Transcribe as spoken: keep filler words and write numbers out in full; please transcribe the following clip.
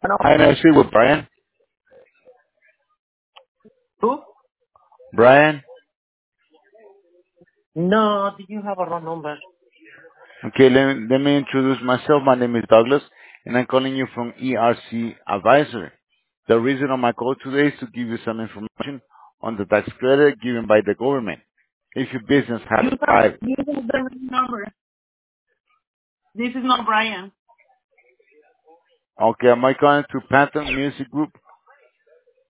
Hi, may I speak with Brian? Who? Brian? No, did you have a wrong number? Okay, let me, let me introduce myself. My name is Douglas, and I'm calling you from E R C Advisory. The reason of my call today is to give you some information on the tax credit given by the government. If your business has You have, five, you have the wrong number. This is not Brian. okay, am I calling to Phantom Music Group